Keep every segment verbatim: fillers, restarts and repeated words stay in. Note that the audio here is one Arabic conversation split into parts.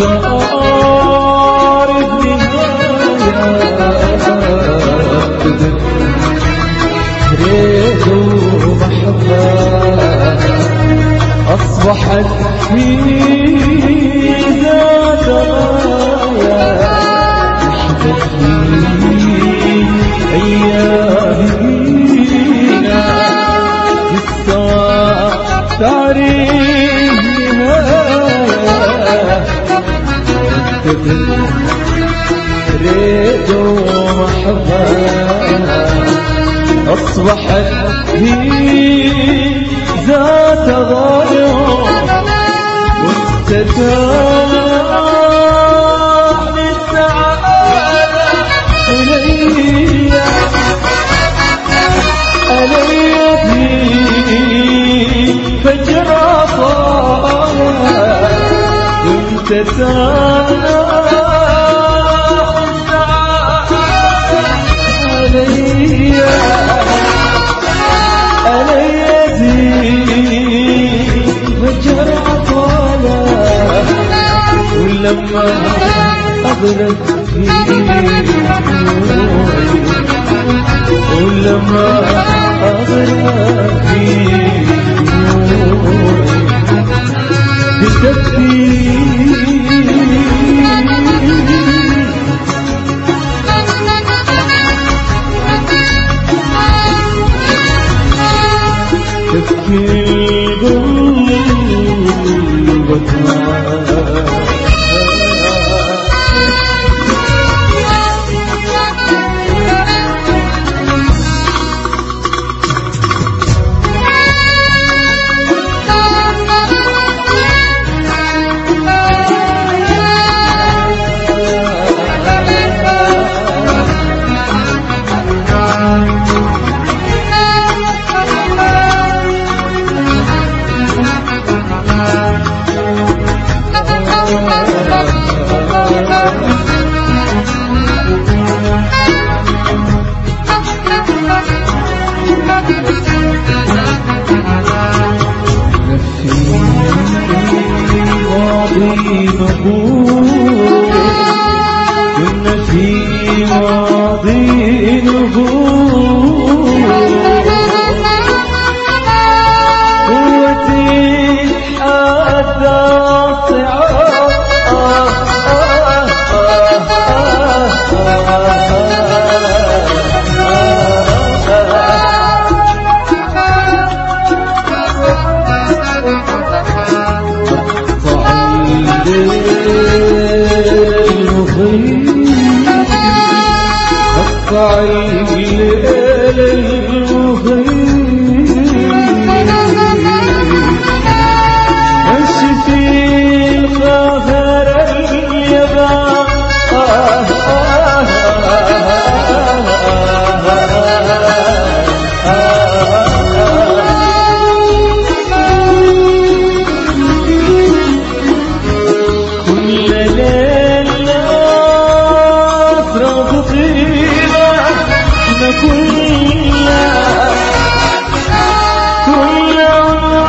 صار النهاية ريت ومحبة أصبحت في ذات غاية نحدث في أيامنا بالسواء تعريف نهاية ريت ومحبة أصبحت في ذات غاية واستتاب السعادة إلي علي في فجر عطايا كنت تنام السعادة علي علي فجر عطايا ولما أغلق في ولما أغلق في بتبكي تبكي كنا في ماضي نقول قوتي حتى صعاب أقطع الليل المغيب أشفي القهر اليبان كل ليل أسرق طيبة كلها كلها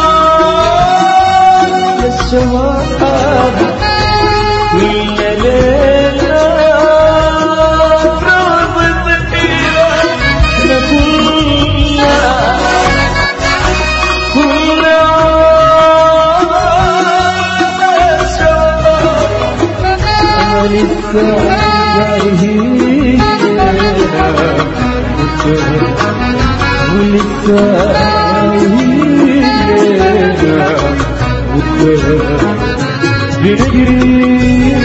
للشباب كل ليلة أفراض ثقيلة كلها كلها للشباب ولسه جايين ولسه بنجري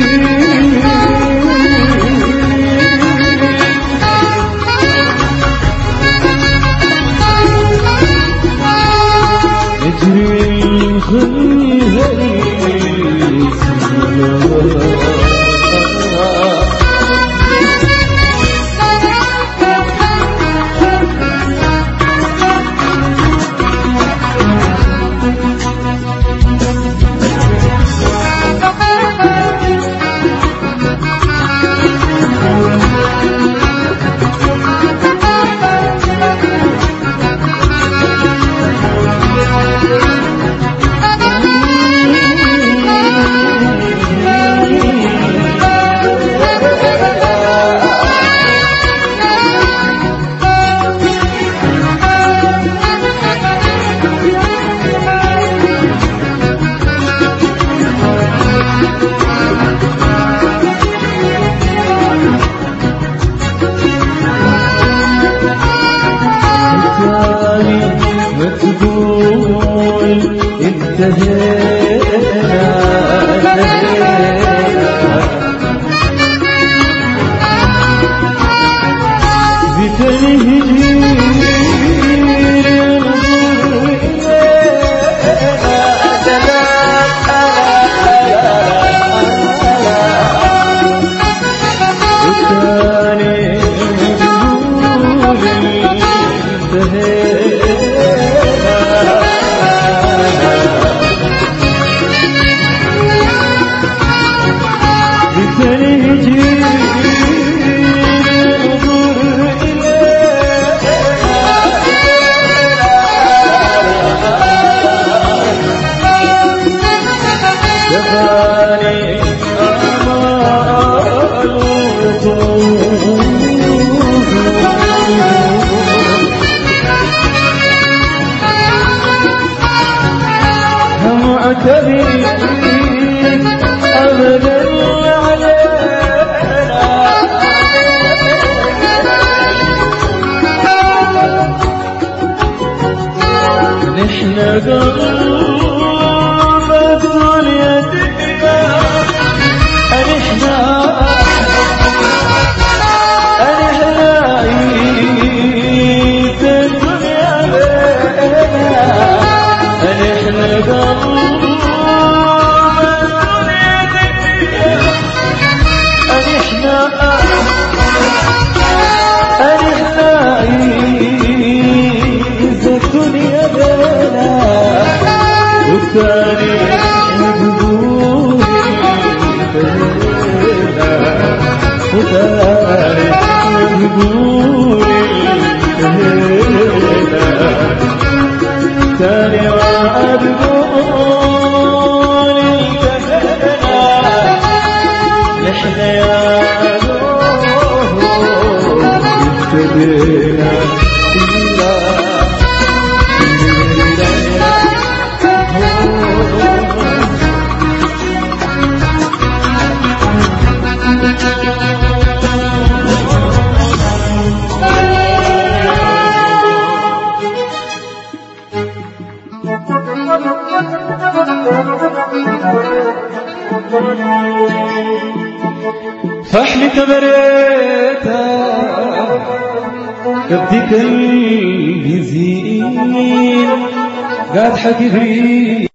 نجري والتالي ما تقول انتهينا بتلهجي أعتذر أبدا علينا نحن قلب الدنيا دنيا نحن والتالي نقول انتهينا والتالي نقول انتهينا تاني وعد نقول انتهينا نحن يا نور انتهينا فحلي تبريتا كبدي قلبي زين قاعد حكي